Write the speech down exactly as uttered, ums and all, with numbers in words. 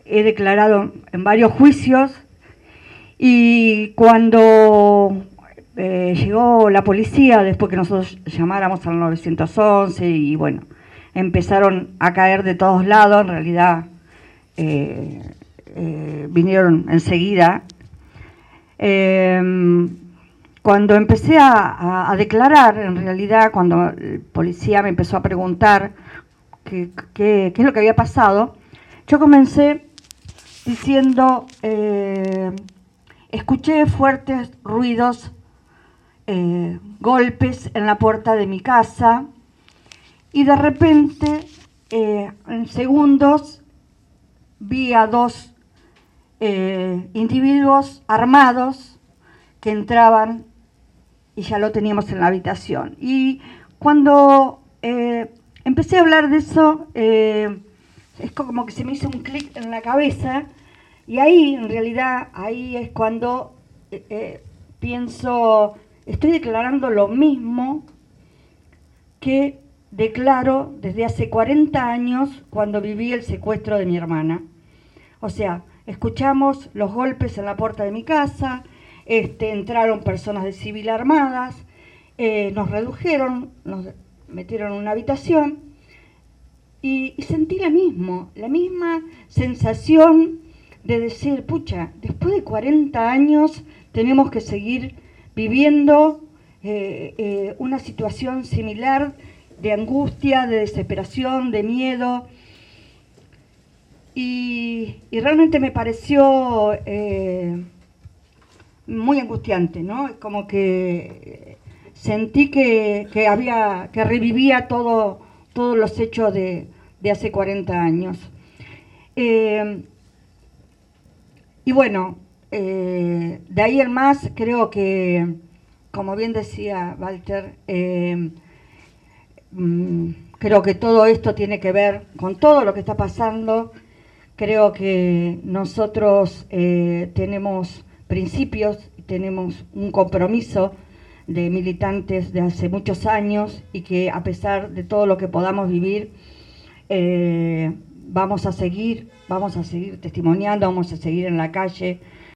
he declarado en varios juicios y cuando eh, llegó la policía, después que nosotros llamáramos al nueve once y bueno, empezaron a caer de todos lados, en realidad eh, eh, vinieron enseguida. Eh, cuando empecé a, a, a declarar, en realidad, cuando el policía me empezó a preguntar qué, qué, qué es lo que había pasado, yo comencé diciendo, eh, escuché fuertes ruidos, eh, golpes en la puerta de mi casa y de repente, eh, en segundos, vi a dos eh, individuos armados que entraban y ya lo teníamos en la habitación. Y cuando eh, empecé a hablar de eso, eh, es como que se me hizo un clic en la cabeza y ahí, en realidad, ahí es cuando eh, eh, pienso, estoy declarando lo mismo que declaro desde hace cuarenta años cuando viví el secuestro de mi hermana. O sea, escuchamos los golpes en la puerta de mi casa, este, entraron personas de civil armadas, eh, nos redujeron, nos metieron en una habitación y, y sentí la misma, la misma sensación de decir, pucha, después de cuarenta años tenemos que seguir viviendo eh, eh, una situación similar de angustia, de desesperación, de miedo. Y, y realmente me pareció eh, muy angustiante, ¿no? Como que sentí que, que había, que revivía todo, todos los hechos de, de hace cuarenta años. Eh, y bueno, eh, de ahí en más creo que, como bien decía Walter, eh, mm, creo que todo esto tiene que ver con todo lo que está pasando. Creo que nosotros eh, tenemos principios, tenemos un compromiso de militantes de hace muchos años y que a pesar de todo lo que podamos vivir, eh, vamos a seguir, vamos a seguir testimoniando, vamos a seguir en la calle,